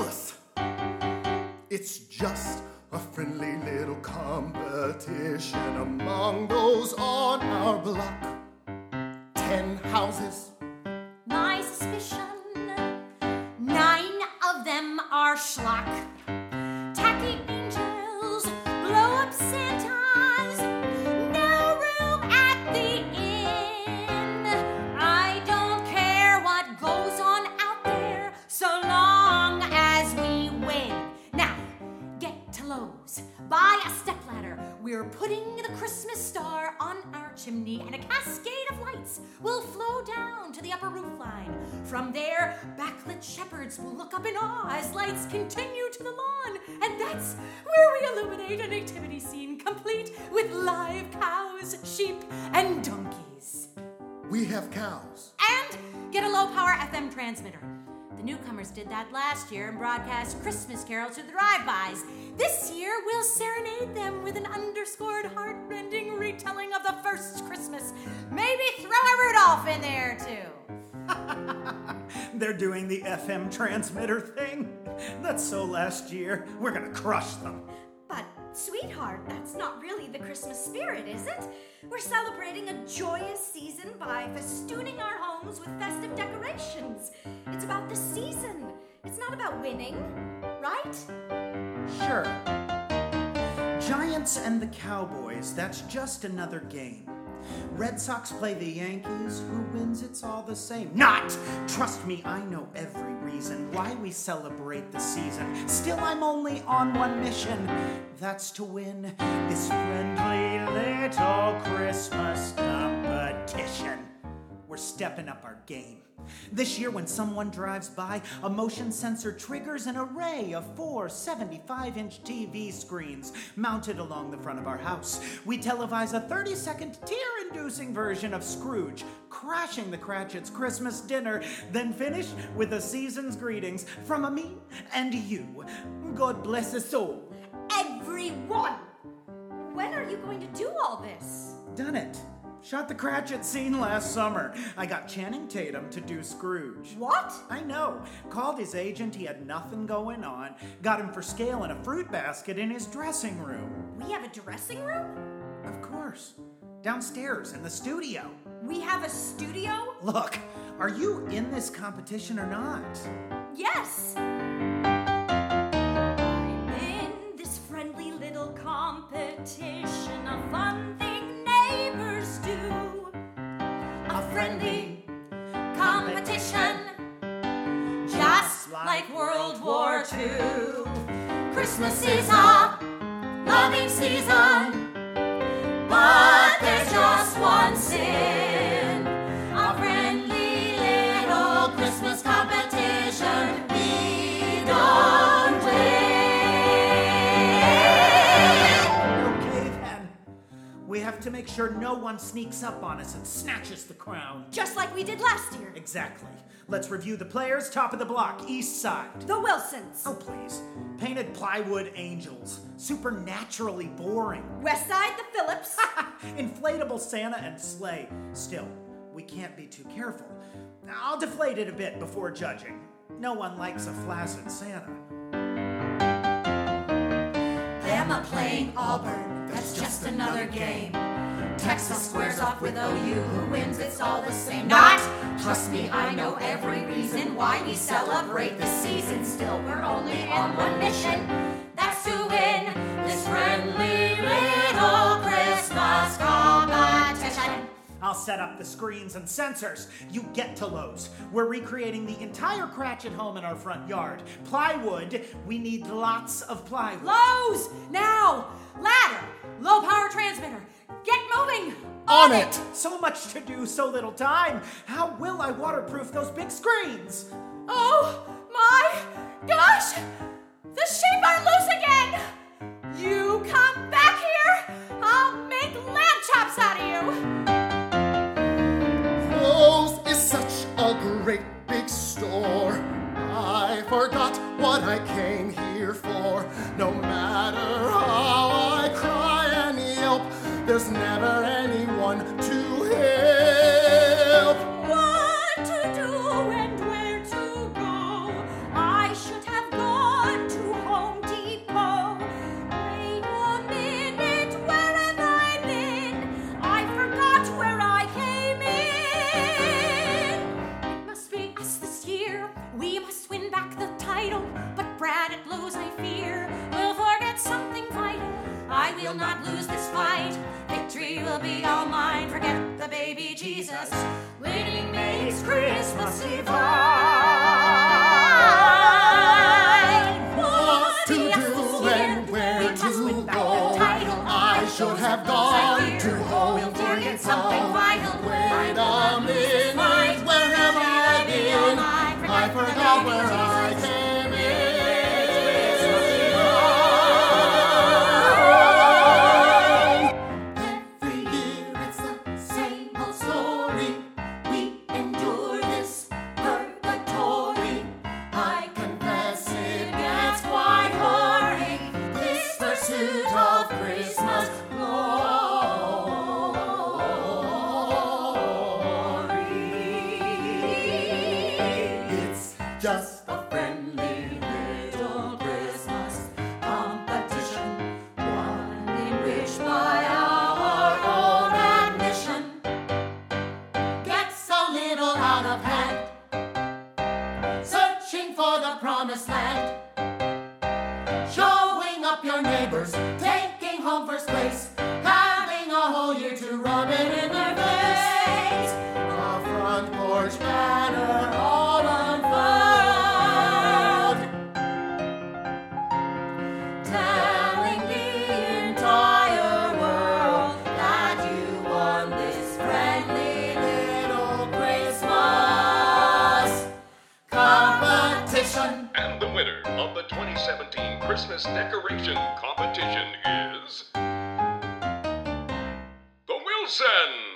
us. It's just a friendly little competition among those on our block. 10 houses. My suspicion, 9 of them are schlock. Tacky angels, blow up Santas, no room at the inn. I don't care what goes on out there, so long as we win. Now, get to Lowe's, buy a stepladder. We're putting the Christmas star on our chimney, and a cascade of lights will flow down to the upper roofline. From there, backlit shepherds will look up in awe as lights continue to the lawn, and that's where we illuminate a nativity scene complete with live cows, sheep, and donkeys. We have cows. And get a low-power FM transmitter. The newcomers did that last year and broadcast Christmas carols to the drive-bys. This year, we'll serenade them with an underscored, heart-rending retelling of the first Christmas. Maybe throw a Rudolph in there, too. They're doing the FM transmitter thing? That's so last year. We're gonna crush them. But, sweetheart, that's not really the Christmas spirit, is it? We're celebrating a joyous season by festooning our homes with festive decorations. It's about the season. It's not about winning, right? Sure. Giants and the Cowboys, that's just another game. Red Sox play the Yankees, who wins, it's all the same. Not! Trust me, I know every reason why we celebrate the season. Still, I'm only on one mission. That's to win this friendly little Christmas competition. We're stepping up our game. This year, when someone drives by, a motion sensor triggers an array of 4 75-inch TV screens mounted along the front of our house. We televise a 30-second tear-inducing version of Scrooge, crashing the Cratchit's Christmas dinner, then finish with the season's greetings from a me and you. God bless us all. Everyone! When are you going to do all this? Done it. Shot the Cratchit scene last summer. I got Channing Tatum to do Scrooge. What? I know. Called his agent, he had nothing going on. Got him for scale in a fruit basket in his dressing room. We have a dressing room? Of course. Downstairs in the studio. We have a studio? Look, are you in this competition or not? Yes! I'm in this friendly little competition, a fun thing neighbors do. A friendly competition, just like World War II. Christmas is a loving season, but there's just one sin. A friendly little Christmas competition, we don't win. Okay then. We have to make sure no one sneaks up on us and snatches the crown. Just like we did last year. Exactly. Let's review the players. Top of the block, east side. The Wilsons. Oh, please. Painted plywood angels. Supernaturally boring. West side, the Phillips. Inflatable Santa and sleigh. Still, we can't be too careful. I'll deflate it a bit before judging. No one likes a flaccid Santa. Bama playing Auburn, that's just another game. Texas squares off with OU, who wins, it's all the same. Not! Trust me, I know every reason why we celebrate the season. Still, we're only on one mission, that's to win this friendly little Christmas competition. I'll set up the screens and sensors. You get to Lowe's. We're recreating the entire Cratchit home in our front yard. Plywood, we need lots of plywood. Lowe's! Now! Ladder! Low power transmitter! Get moving! On it! So much to do, so little time. How will I waterproof those big screens? Oh my gosh! The sheep are loose again! You come back here, I'll make lamb chops out of you! Lowe's is such a great big store. I forgot what I came here for. No matter how I cry and yelp, there's never anyone to help. What to do and where to go? I should have gone something vital. Wait a minute, where have I been? I forgot where I came in. Every year it's the same old story. We endure this purgatory. I confess it gets quite hoary. This pursuit of Christmas just a friendly little Christmas competition, one enriched by our own admission. Gets a little out of hand, searching for the promised land, showing up your neighbors, taking home first place, having a whole year to rub it in their face. A front porch banner all unfurled, telling the entire world that you won this friendly little Christmas competition. And the winner of the 2017 Christmas Decoration Competition is the Wilson